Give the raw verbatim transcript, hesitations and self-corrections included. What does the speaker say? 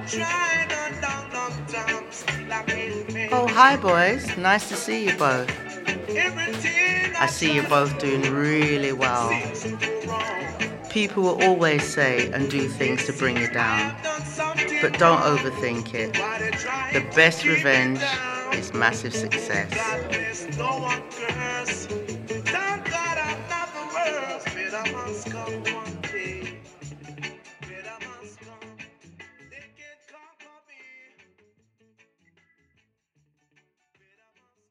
Oh, hi boys. Nice to see you both. I see you both doing really well. People will always say and do things to bring you down, but don't overthink it. The best revenge is massive success.